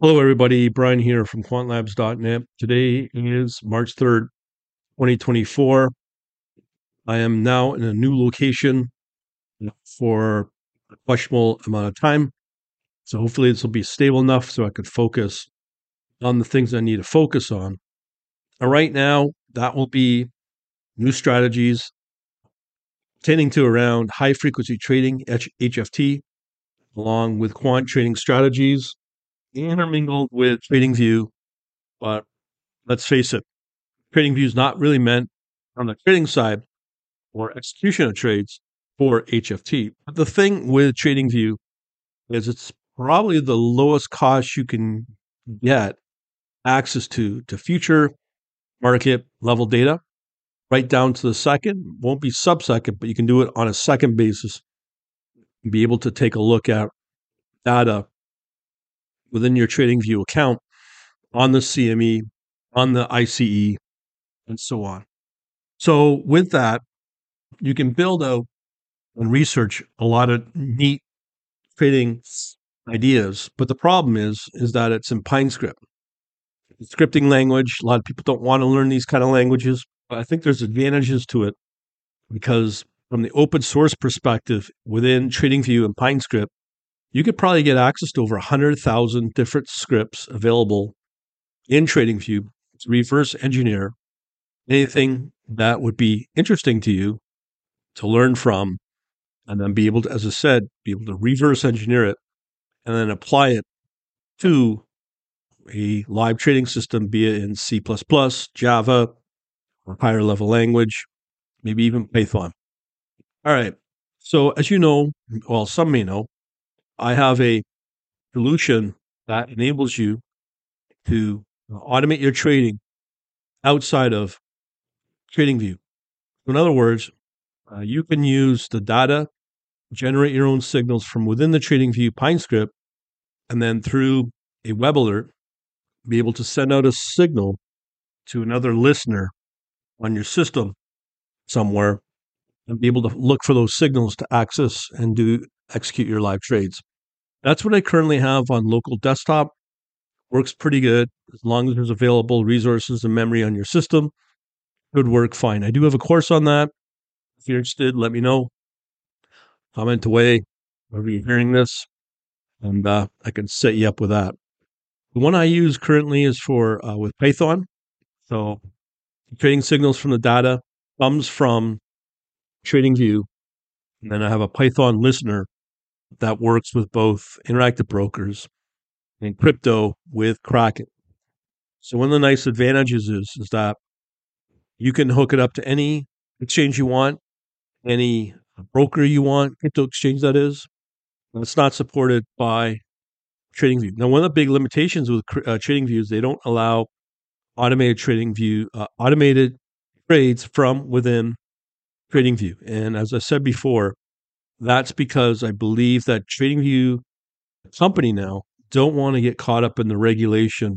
Hello, everybody. Brian here from quantlabs.net. Today is March 3rd, 2024. I am now in a new location for a questionable amount of time. So hopefully this will be stable enough so I could focus on the things I need to focus on. And right now, that will be new strategies tending to around high frequency trading, HFT, along with quant trading strategies intermingled with TradingView. But let's face it, TradingView is not really meant on the trading side or execution of trades for HFT. But the thing with TradingView is it's probably the lowest cost you can get access to future market level data, right down to the second. Won't be sub-second, but you can do it on a second basis and be able to take a look at data within your TradingView account on the CME, on the ICE, and so on. So with that, you can build out and research a lot of neat trading ideas. But the problem is that it's in PineScript. It's scripting language. A lot of people don't want to learn these kind of languages. But I think there's advantages to it because from the open source perspective within TradingView and PineScript, you could probably get access to over 100,000 different scripts available in TradingView to reverse engineer anything that would be interesting to you to learn from, and then be able to, as I said, be able to reverse engineer it and then apply it to a live trading system, be it in C++, Java, or higher level language, maybe even Python. All right. So as you know, well, some may know, I have a solution that enables you to automate your trading outside of TradingView. In other words, you can use the data, generate your own signals from within the TradingView PineScript, and then through a web alert, be able to send out a signal to another listener on your system somewhere and be able to look for those signals to access and execute your live trades. That's what I currently have on local desktop. Works pretty good as long as there's available resources and memory on your system. Could work fine. I do have a course on that. If you're interested, let me know. Comment away wherever you're hearing this, and I can set you up with that. The one I use currently is for with Python. So trading signals from the data comes from TradingView, and then I have a Python listener that works with both Interactive Brokers and crypto with Kraken. So one of the nice advantages is that you can hook it up to any exchange you want, any broker you want, crypto exchange that is. And it's not supported by TradingView. Now, one of the big limitations with TradingView is they don't allow automated automated trades from within TradingView. And as I said before, that's because I believe that TradingView, the company now, don't want to get caught up in the regulation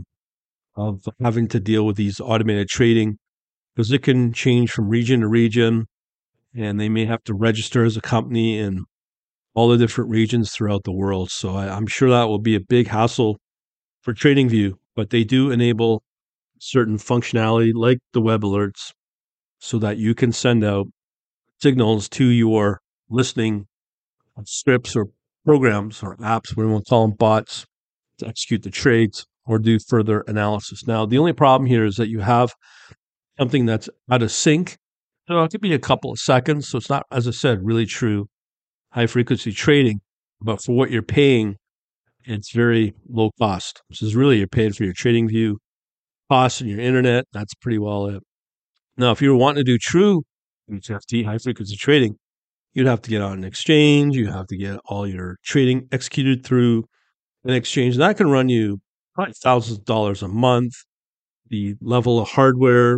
of having to deal with these automated trading because it can change from region to region, and they may have to register as a company in all the different regions throughout the world. So I'm sure that will be a big hassle for TradingView, but they do enable certain functionality like the web alerts so that you can send out signals to your listening scripts or programs or apps, we won't call them bots, to execute the trades or do further analysis. Now, the only problem here is that you have something that's out of sync. So it could be a couple of seconds. So it's not, as I said, really true high frequency trading, but for what you're paying, it's very low cost. This is really, you're paying for your TradingView costs and your internet. That's pretty well it. Now, if you were wanting to do true HFT, high frequency trading, you'd have to get on an exchange. You have to get all your trading executed through an exchange. That can run you probably thousands of dollars a month. The level of hardware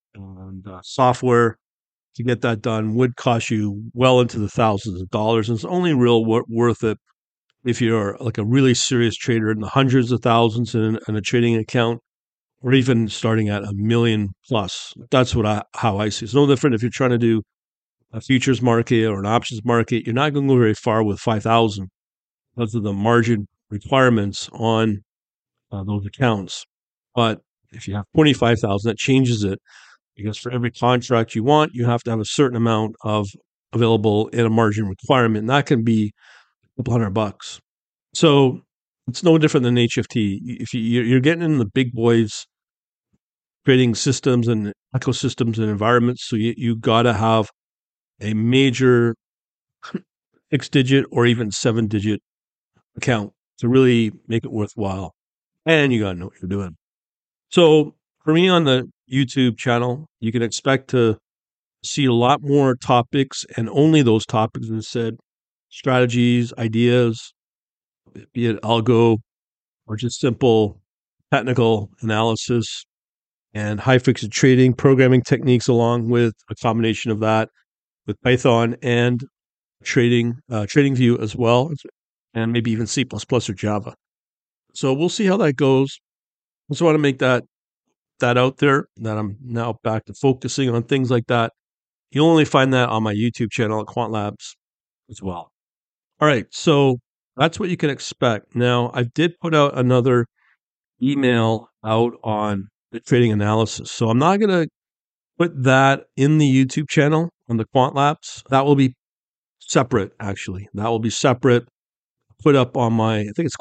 and software to get that done would cost you well into the thousands of dollars. And it's only real worth it if you're like a really serious trader in the hundreds of thousands in a trading account, or even starting at $1 million plus. That's how I see it. It's no different if you're trying to do a futures market or an options market. You're not going to go very far with 5,000 because of the margin requirements on those accounts. But if you have 25,000, that changes it because for every contract you want, you have to have a certain amount of available in a margin requirement. And that can be a couple $100. So it's no different than HFT. If you're getting in the big boys creating systems and ecosystems and environments, so you got to have a major 6-digit or even 7-digit account to really make it worthwhile. And you got to know what you're doing. So for me on the YouTube channel, you can expect to see a lot more topics and only those topics, as I said, strategies, ideas, be it algo or just simple technical analysis and high frequency trading, programming techniques, along with a combination of that with Python and trading view as well, and maybe even C++ or Java. So we'll see how that goes. I just want to make that out there, that I'm now back to focusing on things like that. You'll only find that on my YouTube channel at Quant Labs as well. All right, so that's what you can expect. Now, I did put out another email out on the trading analysis. So I'm not going to put that in the YouTube channel on the Quant Labs. That will be separate, actually. That will be separate. Put up on my, I think it's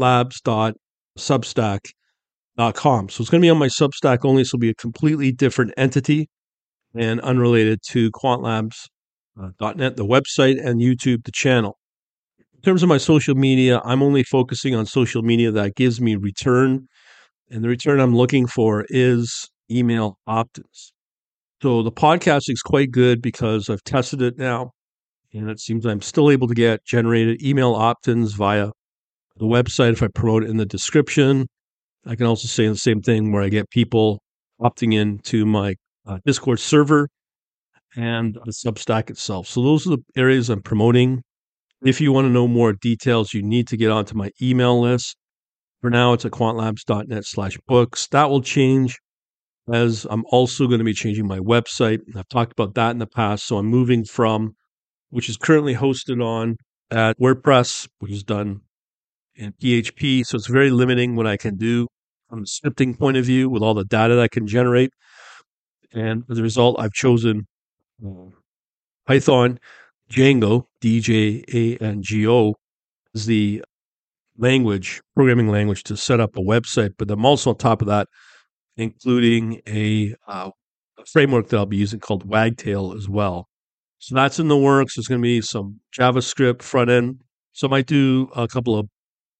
quantlabs.substack.com. So it's going to be on my Substack only. So it'll be a completely different entity and unrelated to quantlabs.net, the website, and YouTube, the channel. In terms of my social media, I'm only focusing on social media that gives me return. And the return I'm looking for is email opt-ins. So the podcasting is quite good because I've tested it now. And it seems I'm still able to get generated email opt-ins via the website if I promote it in the description. I can also say the same thing where I get people opting in to my Discord server and the Substack itself. So those are the areas I'm promoting. If you want to know more details, you need to get onto my email list. For now, it's at quantlabs.net/books. That will change as I'm also going to be changing my website. I've talked about that in the past. So I'm moving from, which is currently hosted on at WordPress, which is done in PHP. So it's very limiting what I can do from a scripting point of view with all the data that I can generate. And as a result, I've chosen Python, Django, DJANGO, is the programming language to set up a website. But I'm also on top of that, including a framework that I'll be using called Wagtail as well. So that's in the works. There's going to be some JavaScript front end. So I might do a couple of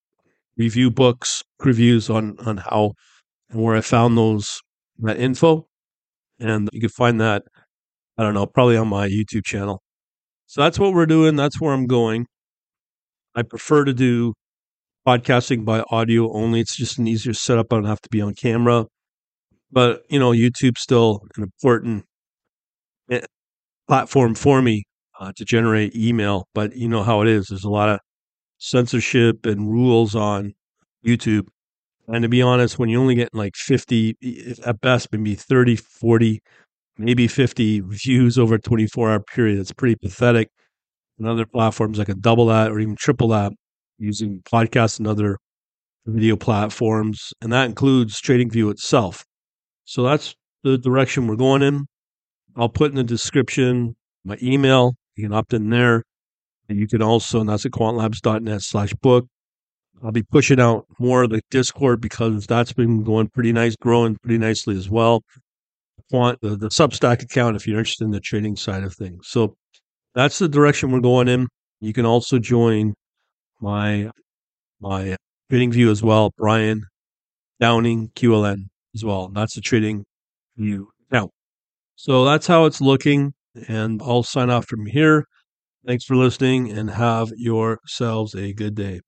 reviews on how and where I found that info. And you can find that, I don't know, probably on my YouTube channel. So that's what we're doing. That's where I'm going. I prefer to do podcasting by audio only. It's just an easier setup. I don't have to be on camera. But, YouTube's still an important platform for me to generate email. But you know how it is. There's a lot of censorship and rules on YouTube. And to be honest, when you only get like 50, at best, maybe 30, 40, maybe 50 views over a 24-hour period, it's pretty pathetic. And other platforms, I could double that or even triple that using podcasts and other video platforms. And that includes TradingView itself. So that's the direction we're going in. I'll put in the description my email. You can opt in there. And you can also, and that's at quantlabs.net/book. I'll be pushing out more of the Discord because that's been growing pretty nicely as well. The Substack account if you're interested in the trading side of things. So that's the direction we're going in. You can also join my TradingView as well, Brian Downing QLN as well. That's the TradingView account. So that's how it's looking, and I'll sign off from here. Thanks for listening, and have yourselves a good day.